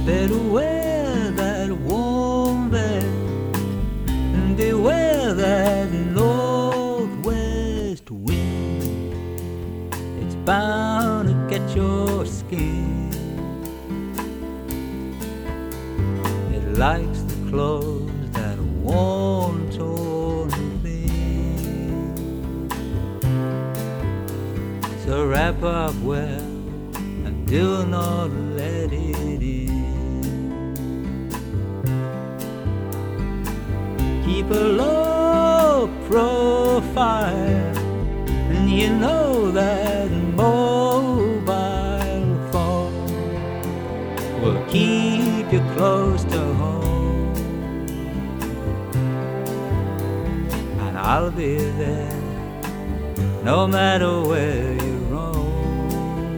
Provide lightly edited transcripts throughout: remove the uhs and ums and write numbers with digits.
Better wear that warm vest and beware that northwest wind. It's bound to get your skin. It likes the clothes that are worn, torn and thin. So wrap up well and do not let it in. Keep a low profile, and you know that mobile phone will keep you close to home. And I'll be there no matter where you roam.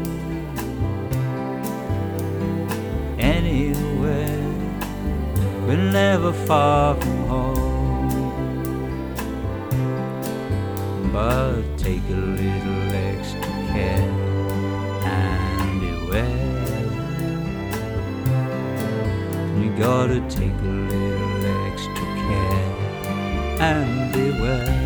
Anywhere, we're never far from home. But take a little extra care and beware. You gotta take a little extra care and beware.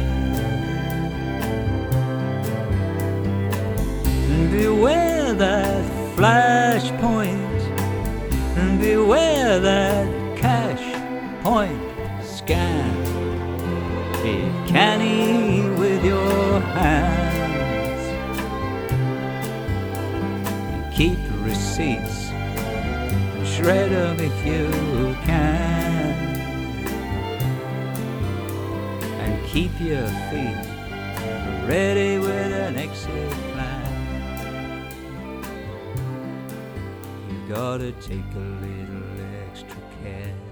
And beware that flashpoint, and beware that cash point scam. Be canny with your hands and keep receipts and shred them if you can, and keep your feet ready with an exit plan. You gotta take a little extra care